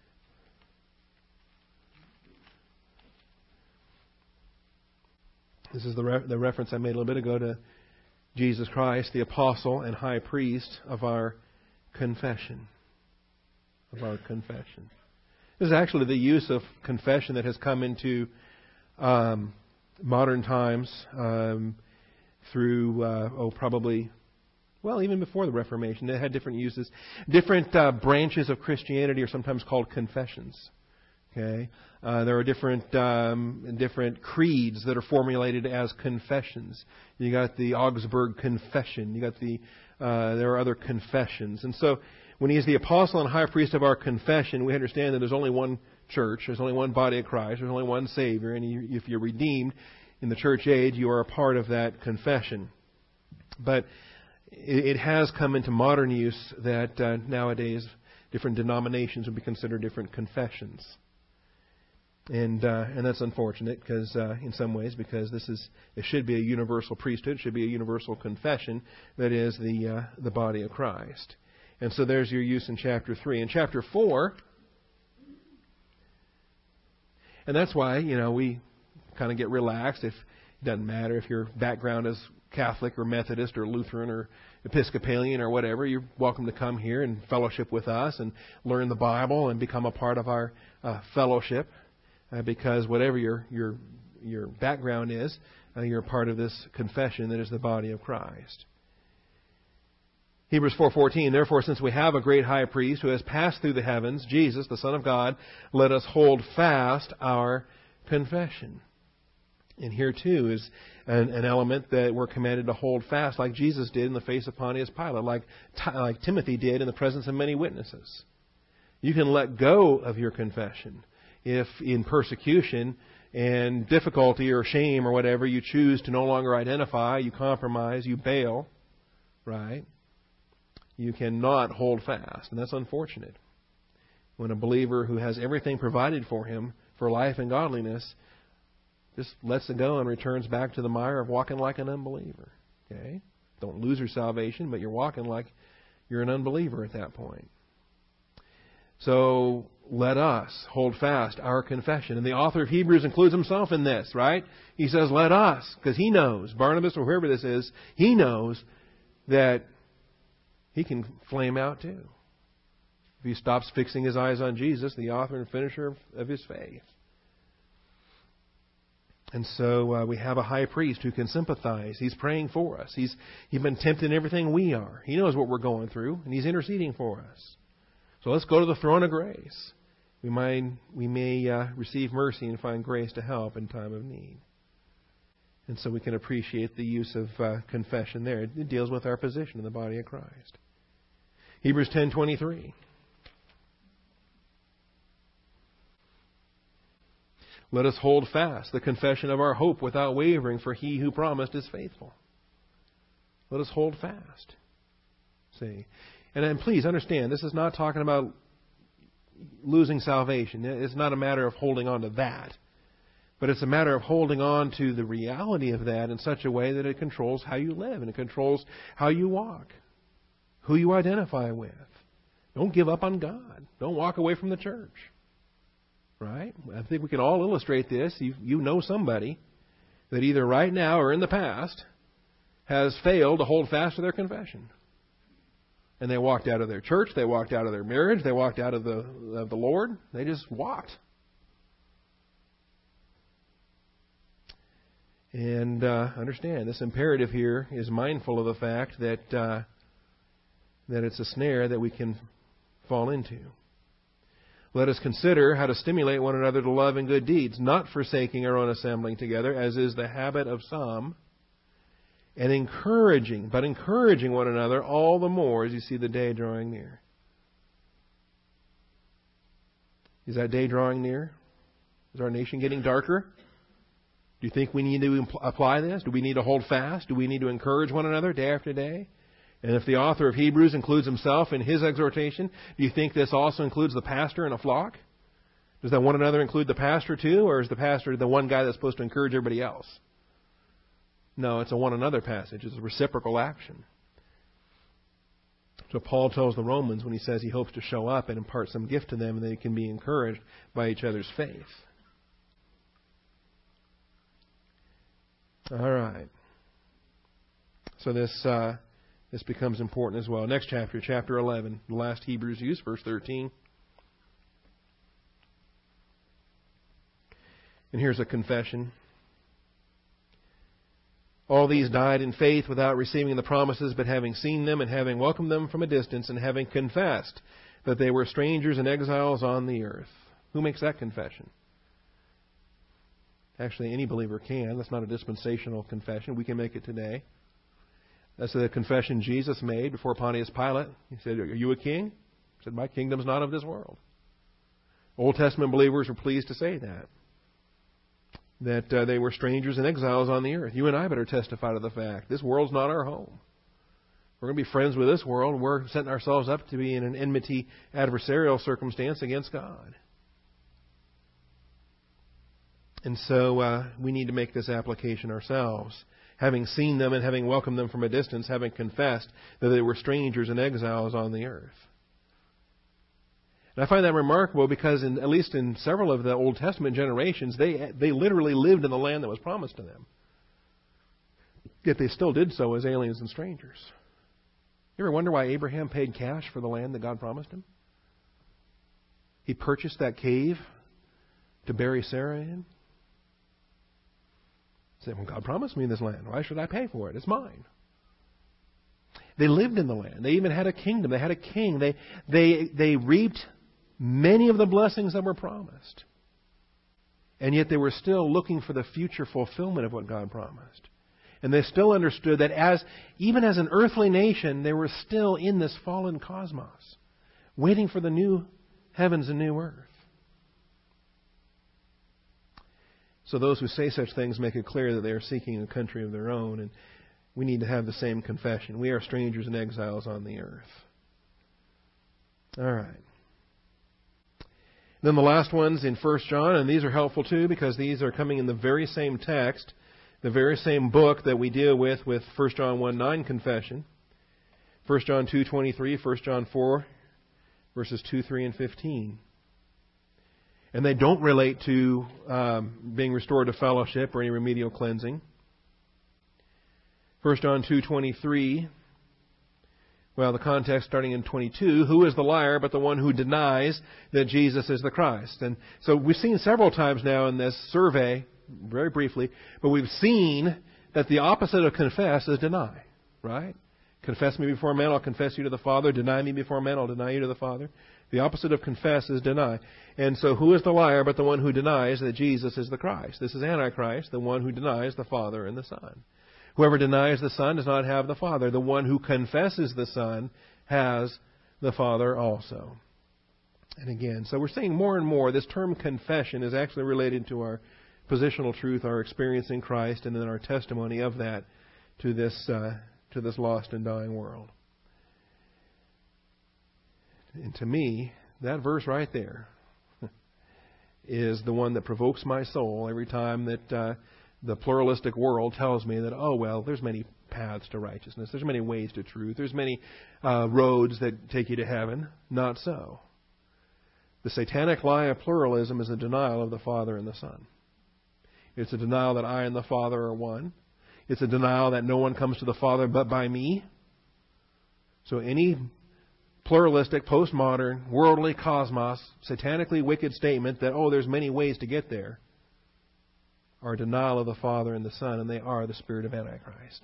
This is the, re- the reference I made a little bit ago to Jesus Christ, the apostle and high priest of our confession. Of our confession. This is actually the use of confession that has come into um, modern times um, through, uh, oh, probably, well, even before the Reformation. They had different uses. Different uh, branches of Christianity are sometimes called confessions. Okay, uh, there are different um, different creeds that are formulated as confessions. You got the Augsburg Confession. You got the uh, there are other confessions, and so when he is the apostle and high priest of our confession, we understand that there's only one church, there's only one body of Christ, there's only one Savior, and you, if you're redeemed in the church age, you are a part of that confession. But it, it has come into modern use that uh, nowadays different denominations would be considered different confessions. And uh, and that's unfortunate because uh, in some ways because this is it should be a universal priesthood, it should be a universal confession that is the uh, the body of Christ. And so there's your use in chapter three. In chapter four, and that's why you know we kind of get relaxed. If it doesn't matter if your background is Catholic or Methodist or Lutheran or Episcopalian or whatever, you're welcome to come here and fellowship with us and learn the Bible and become a part of our uh, fellowship. Uh, because whatever your your your background is, uh, you're a part of this confession that is the body of Christ. Hebrews four fourteen. Therefore, since we have a great high priest who has passed through the heavens, Jesus, the Son of God, let us hold fast our confession. And here too is an, an element that we're commanded to hold fast, like Jesus did in the face of Pontius Pilate, like like Timothy did in the presence of many witnesses. You can let go of your confession. If in persecution and difficulty or shame or whatever you choose to no longer identify, you compromise, you bail, right? You cannot hold fast, and that's unfortunate. When a believer who has everything provided for him for life and godliness just lets it go and returns back to the mire of walking like an unbeliever. Okay? Don't lose your salvation, but you're walking like you're an unbeliever at that point. So let us hold fast our confession. And the author of Hebrews includes himself in this, right? He says, let us, because he knows, Barnabas or whoever this is, he knows that he can flame out too. If he stops fixing his eyes on Jesus, the author and finisher of, of his faith. And so uh, we have a high priest who can sympathize. He's praying for us. He's, he's been tempted in everything we are. He knows what we're going through, and he's interceding for us. So let's go to the throne of grace. We might, we may uh, receive mercy and find grace to help in time of need. And so we can appreciate the use of uh, confession there. It deals with our position in the body of Christ. Hebrews ten twenty-three. Let us hold fast the confession of our hope without wavering, for he who promised is faithful. Let us hold fast. See. And, and please understand, this is not talking about losing salvation. It's not a matter of holding on to that. But it's a matter of holding on to the reality of that in such a way that it controls how you live and it controls how you walk, who you identify with. Don't give up on God. Don't walk away from the church. Right? I think we can all illustrate this. You, you know somebody that either right now or in the past has failed to hold fast to their confession. And they walked out of their church, they walked out of their marriage, they walked out of the of the Lord. They just walked. And uh, understand, this imperative here is mindful of the fact that uh, that it's a snare that we can fall into. Let us consider how to stimulate one another to love and good deeds, not forsaking our own assembling together, as is the habit of some, and encouraging, but encouraging one another all the more as you see the day drawing near. Is that day drawing near? Is our nation getting darker? Do you think we need to impl- apply this? Do we need to hold fast? Do we need to encourage one another day after day? And if the author of Hebrews includes himself in his exhortation, do you think this also includes the pastor in a flock? Does that one another include the pastor too, or is the pastor the one guy that's supposed to encourage everybody else? No, it's a one another passage. It's a reciprocal action. So Paul tells the Romans when he says he hopes to show up and impart some gift to them and they can be encouraged by each other's faith. All right. So this uh, this becomes important as well. Next chapter, chapter eleven, the last Hebrews use, verse thirteen. And here's a confession. All these died in faith without receiving the promises, but having seen them and having welcomed them from a distance and having confessed that they were strangers and exiles on the earth. Who makes that confession? Actually, any believer can. That's not a dispensational confession. We can make it today. That's the confession Jesus made before Pontius Pilate. He said, "Are you a king?" He said, "My kingdom's not of this world." Old Testament believers were pleased to say that. That uh, they were strangers and exiles on the earth. You and I better testify to the fact. This world's not our home. We're going to be friends with this world, and we're setting ourselves up to be in an enmity, adversarial circumstance against God. And so uh, we need to make this application ourselves. Having seen them and having welcomed them from a distance, having confessed that they were strangers and exiles on the earth. And I find that remarkable because, in, at least in several of the Old Testament generations, they they literally lived in the land that was promised to them. Yet they still did so as aliens and strangers. You ever wonder why Abraham paid cash for the land that God promised him? He purchased that cave to bury Sarah in. He said, "Well, God promised me this land. Why should I pay for it? It's mine." They lived in the land. They even had a kingdom. They had a king. They they they reaped many of the blessings that were promised. And yet they were still looking for the future fulfillment of what God promised. And they still understood that as even as an earthly nation, they were still in this fallen cosmos, waiting for the new heavens and new earth. So those who say such things make it clear that they are seeking a country of their own, and we need to have the same confession. We are strangers and exiles on the earth. All right. Then the last ones in First John, and these are helpful too because these are coming in the very same text, the very same book that we deal with with First John one nine confession. First John two twenty-three, First John four, verses two, three, and fifteen. And they don't relate to um, being restored to fellowship or any remedial cleansing. First John two twenty-three, well, the context starting in twenty-two, who is the liar but the one who denies that Jesus is the Christ? And so we've seen several times now in this survey, very briefly, but we've seen that the opposite of confess is deny, right? Confess me before men, I'll confess you to the Father. Deny me before men, I'll deny you to the Father. The opposite of confess is deny. And so who is the liar but the one who denies that Jesus is the Christ? This is Antichrist, the one who denies the Father and the Son. Whoever denies the Son does not have the Father. The one who confesses the Son has the Father also. And again, so we're seeing more and more this term confession is actually related to our positional truth, our experience in Christ, and then our testimony of that to this uh, to this lost and dying world. And to me, that verse right there is the one that provokes my soul every time that uh, the pluralistic world tells me that, oh, well, there's many paths to righteousness. There's many ways to truth. There's many uh, roads that take you to heaven. Not so. The satanic lie of pluralism is a denial of the Father and the Son. It's a denial that I and the Father are one. It's a denial that no one comes to the Father but by me. So any pluralistic, postmodern, worldly cosmos, satanically wicked statement that, oh, there's many ways to get there, are a denial of the Father and the Son, and they are the spirit of Antichrist.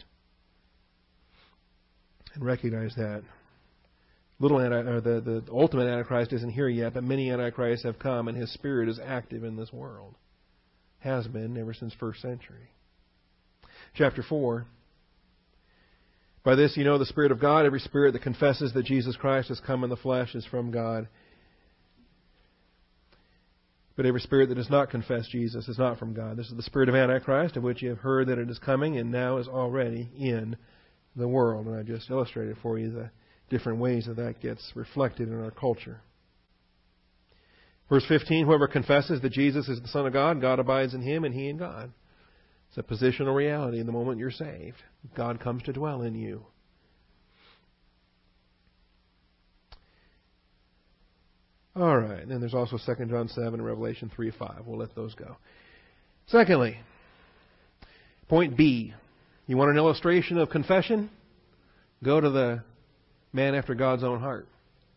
And recognize that. Little anti, or the, the ultimate Antichrist isn't here yet, but many Antichrists have come, and his spirit is active in this world. Has been ever since first century. Chapter four. By this you know the Spirit of God. Every spirit that confesses that Jesus Christ has come in the flesh is from God. But every spirit that does not confess Jesus is not from God. This is the spirit of Antichrist, of which you have heard that it is coming and now is already in the world. And I just illustrated for you the different ways that that gets reflected in our culture. Verse fifteen, whoever confesses that Jesus is the Son of God, God abides in him and he in God. It's a positional reality. In the moment you're saved, God comes to dwell in you. All right. And then there's also Second John seven and Revelation three five. We'll let those go. Secondly, point B. You want an illustration of confession? Go to the man after God's own heart.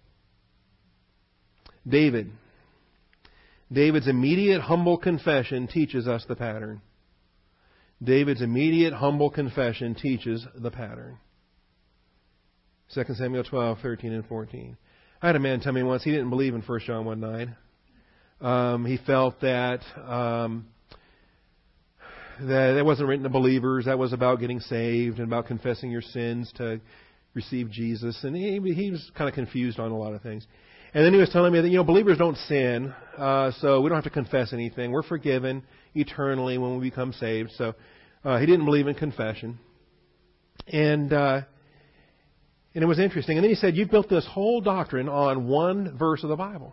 David. David's immediate humble confession teaches us the pattern. David's immediate humble confession teaches the pattern. Second Samuel twelve, thirteen, and fourteen. I had a man tell me once he didn't believe in First John one nine. Um, he felt that um, that it wasn't written to believers. That was about getting saved and about confessing your sins to receive Jesus. And he, he was kind of confused on a lot of things. And then he was telling me that, you know, believers don't sin, uh, so we don't have to confess anything. We're forgiven eternally when we become saved. So uh, he didn't believe in confession. And uh, and it was interesting. And then he said, you've built this whole doctrine on one verse of the Bible.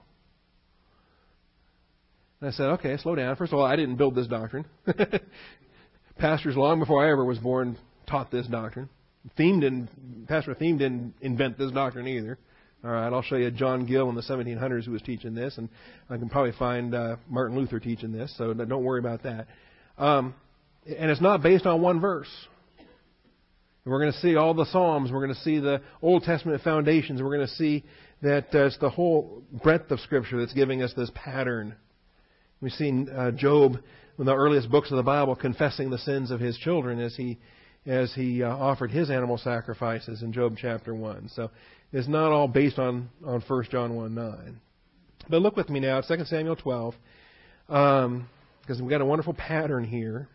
And I said, okay, slow down. First of all, I didn't build this doctrine. Pastors long before I ever was born taught this doctrine. Thiem didn't, Pastor Thiem didn't invent this doctrine either. All right, I'll show you John Gill in the seventeen hundreds who was teaching this, and I can probably find uh, Martin Luther teaching this, so don't worry about that. Um, and it's not based on one verse. We're going to see all the Psalms. We're going to see the Old Testament foundations. We're going to see that uh, it's the whole breadth of Scripture that's giving us this pattern. We've seen uh, Job, in the earliest books of the Bible, confessing the sins of his children as he as he uh, offered his animal sacrifices in Job chapter one. So it's not all based on, on First John one nine. But look with me now at Second Samuel twelve, um, because we've got a wonderful pattern here.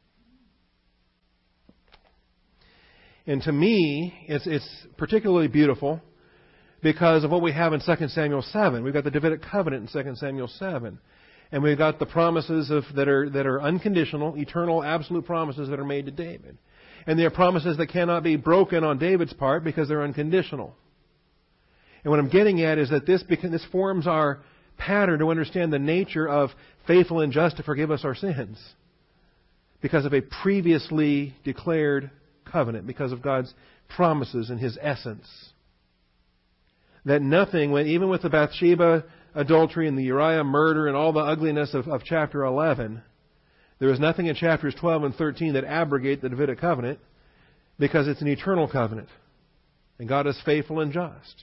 And to me, it's it's particularly beautiful because of what we have in Second Samuel seven. We've got the Davidic covenant in Second Samuel seven. And we've got the promises of, that are that are unconditional, eternal, absolute promises that are made to David. And they are promises that cannot be broken on David's part because they're unconditional. And what I'm getting at is that this this forms our pattern to understand the nature of faithful and just to forgive us our sins because of a previously declared covenant, because of God's promises and His essence. That nothing, even with the Bathsheba adultery and the Uriah murder and all the ugliness of, of chapter eleven, there is nothing in chapters twelve and thirteen that abrogate the Davidic covenant because it's an eternal covenant. And God is faithful and just.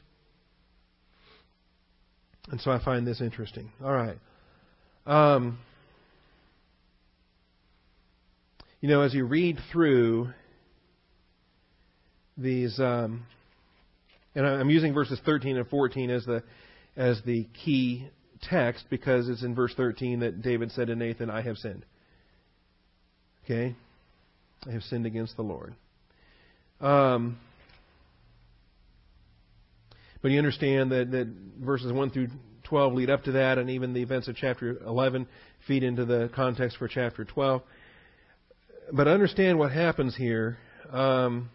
And so I find this interesting. All right. Um, you know, as you read through these, um, and I'm using verses thirteen and fourteen as the as the key text because it's in verse thirteen that David said to Nathan, I have sinned. Okay? I have sinned against the Lord. Um, but you understand that, that verses one through twelve lead up to that, and even the events of chapter eleven feed into the context for chapter twelve. But understand what happens here. Um,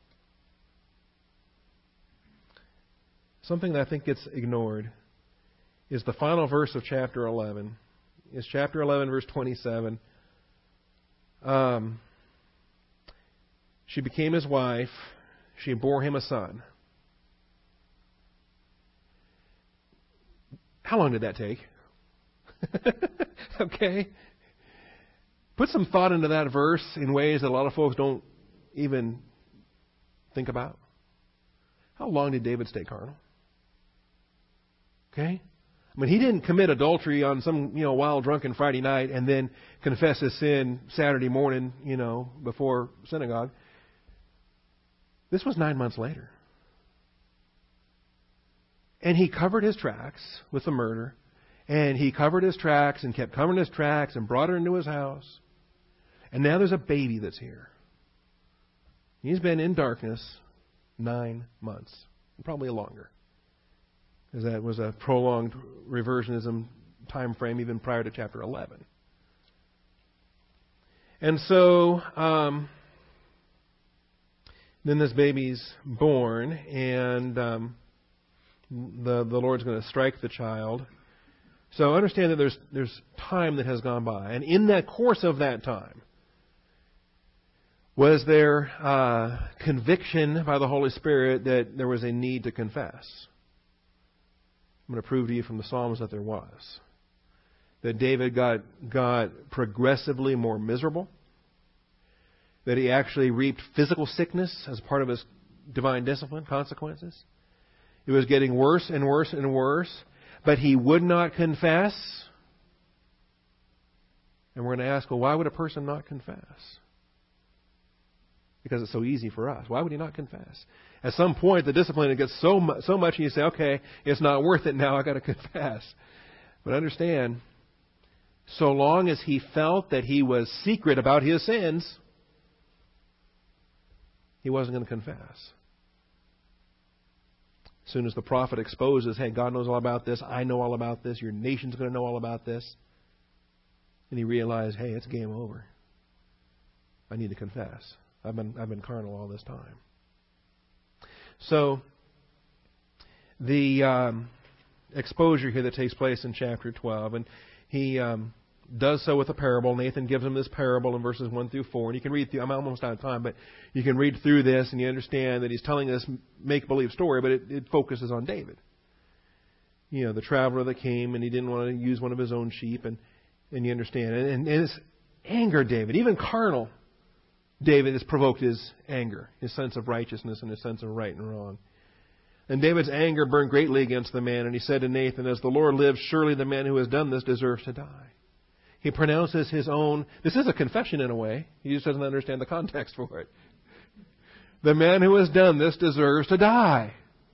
something that I think gets ignored is the final verse of chapter eleven. Is chapter eleven, verse twenty-seven. Um, she became his wife. She bore him a son. How long did that take? Okay. Put some thought into that verse in ways that a lot of folks don't even think about. How long did David stay carnal? Okay? I mean, he didn't commit adultery on some, you know, wild drunken Friday night and then confess his sin Saturday morning, you know, before synagogue. This was nine months later. And he covered his tracks with the murder. And he covered his tracks and kept covering his tracks and brought her into his house. And now there's a baby that's here. He's been in darkness nine months, probably longer. Because that was a prolonged reversionism time frame even prior to chapter eleven. And so um, then this baby's born, and um, the the Lord's going to strike the child. So understand that there's there's time that has gone by, and in that course of that time, was there uh, conviction by the Holy Spirit that there was a need to confess? I'm going to prove to you from the Psalms that there was. That David got got progressively more miserable. That he actually reaped physical sickness as part of his divine discipline, consequences. It was getting worse and worse and worse, but he would not confess. And we're going to ask, well, why would a person not confess? Because it's so easy for us. Why would he not confess? At some point, the discipline it gets so much, so much, and you say, okay, it's not worth it now. I got to confess. But understand, so long as he felt that he was secret about his sins, he wasn't going to confess. As soon as the prophet exposes, hey, God knows all about this. I know all about this. Your nation's going to know all about this. And he realized, hey, it's game over. I need to confess. I've been I've been carnal all this time. So the um, exposure here that takes place in chapter twelve, and he um, does so with a parable. Nathan gives him this parable in verses one through four, and you can read through. I'm almost out of time, but you can read through this, and you understand that he's telling this make-believe story, but it, it focuses on David. You know, the traveler that came, and he didn't want to use one of his own sheep, and and you understand, and, and it's angered David, even carnal. David has provoked his anger, his sense of righteousness and his sense of right and wrong. And David's anger burned greatly against the man, and he said to Nathan, as the Lord lives, surely the man who has done this deserves to die. He pronounces his own, this is a confession in a way, he just doesn't understand the context for it. The man who has done this deserves to die.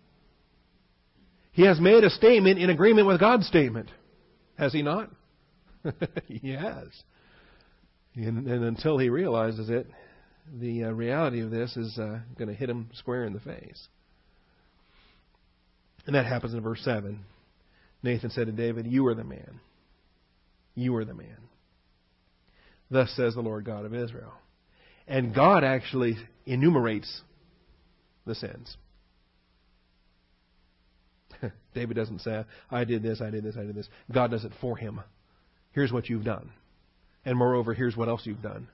He has made a statement in agreement with God's statement. Has he not? He has. And, and until he realizes it, the uh, reality of this is uh, going to hit him square in the face. And that happens in verse seven. Nathan said to David, you are the man. You are the man. Thus says the Lord God of Israel. And God actually enumerates the sins. David doesn't say, I did this, I did this, I did this. God does it for him. Here's what you've done. And moreover, here's what else you've done.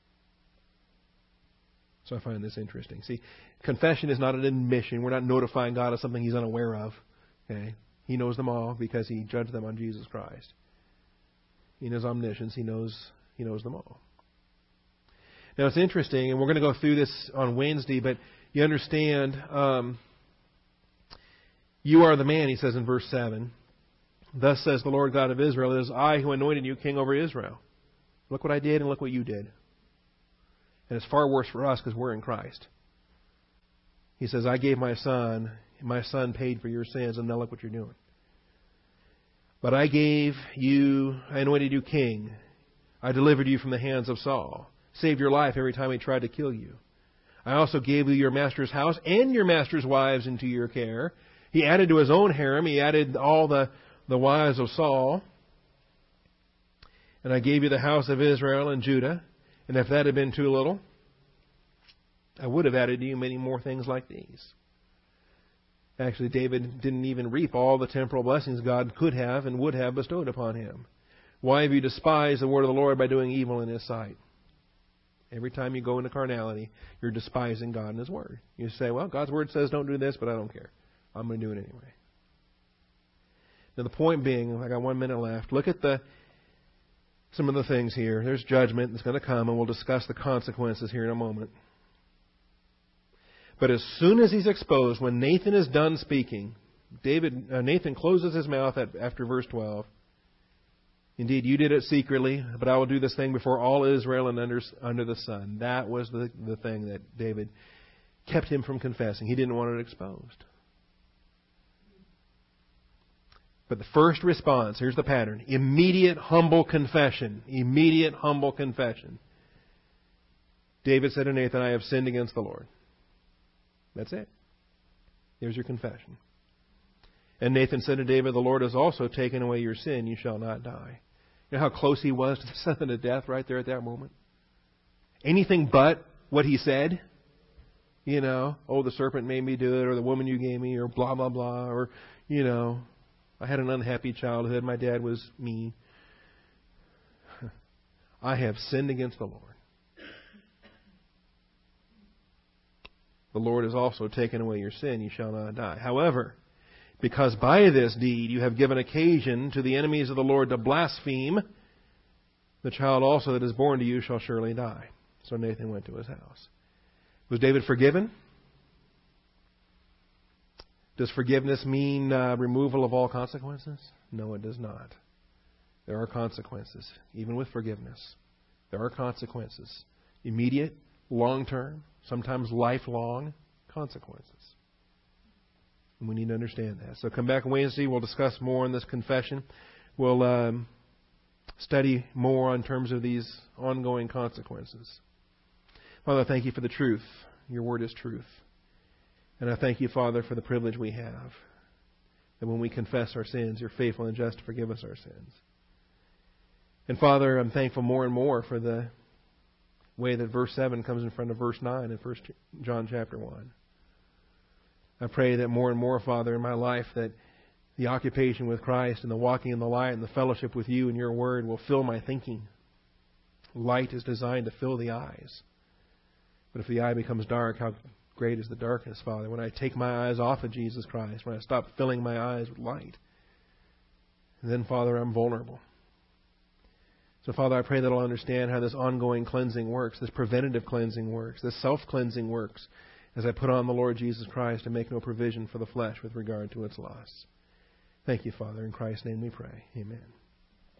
So I find this interesting. See, confession is not an admission. We're not notifying God of something He's unaware of. Okay? He knows them all because He judged them on Jesus Christ. In His omniscience, He knows He knows them all. Now it's interesting, and we're going to go through this on Wednesday, but you understand, um, you are the man, He says in verse seven. Thus says the Lord God of Israel, it is I who anointed you king over Israel. Look what I did and look what you did. And it's far worse for us because we're in Christ. He says, I gave my son, and my son paid for your sins, and now look what you're doing. But I gave you, I anointed you king. I delivered you from the hands of Saul. Saved your life every time he tried to kill you. I also gave you your master's house and your master's wives into your care. He added to his own harem. He added all the, the wives of Saul. And I gave you the house of Israel and Judah. And if that had been too little, I would have added to you many more things like these. Actually, David didn't even reap all the temporal blessings God could have and would have bestowed upon him. Why have you despised the word of the Lord by doing evil in His sight? Every time you go into carnality, you're despising God and His word. You say, well, God's word says don't do this, but I don't care. I'm going to do it anyway. Now, the point being, I got one minute left. Look at the some of the things here. There's judgment that's going to come, and we'll discuss the consequences here in a moment. But as soon as he's exposed, when Nathan is done speaking, David uh, Nathan closes his mouth at, after verse twelve. Indeed, you did it secretly, but I will do this thing before all Israel and under, under the sun. That was the, the thing that David kept him from confessing. He didn't want it exposed. But the first response, here's the pattern. Immediate humble confession. Immediate humble confession. David said to Nathan, I have sinned against the Lord. That's it. There's your confession. And Nathan said to David, the Lord has also taken away your sin. You shall not die. You know how close he was to the sentence of death right there at that moment? Anything but what he said. You know, oh, the serpent made me do it, or the woman you gave me, or blah, blah, blah, or, you know, I had an unhappy childhood. My dad was mean. I have sinned against the Lord. The Lord has also taken away your sin. You shall not die. However, because by this deed you have given occasion to the enemies of the Lord to blaspheme, the child also that is born to you shall surely die. So Nathan went to his house. Was David forgiven? Does forgiveness mean uh, removal of all consequences? No, it does not. There are consequences, even with forgiveness. There are consequences. Immediate, long-term, sometimes lifelong consequences. And we need to understand that. So come back Wednesday. We'll discuss more on this confession. We'll um, study more in terms of these ongoing consequences. Father, I thank you for the truth. Your word is truth. And I thank you, Father, for the privilege we have. That when we confess our sins, you're faithful and just to forgive us our sins. And Father, I'm thankful more and more for the way that verse seven comes in front of verse nine in First John chapter one. I pray that more and more, Father, in my life, that the occupation with Christ and the walking in the light and the fellowship with you and your word will fill my thinking. Light is designed to fill the eyes. But if the eye becomes dark, how great is the darkness, Father? When I take my eyes off of Jesus Christ, when I stop filling my eyes with light, then, Father, I'm vulnerable. So, Father, I pray that I'll understand how this ongoing cleansing works, this preventative cleansing works, this self-cleansing works, as I put on the Lord Jesus Christ and make no provision for the flesh with regard to its lusts. Thank you, Father. In Christ's name we pray. Amen.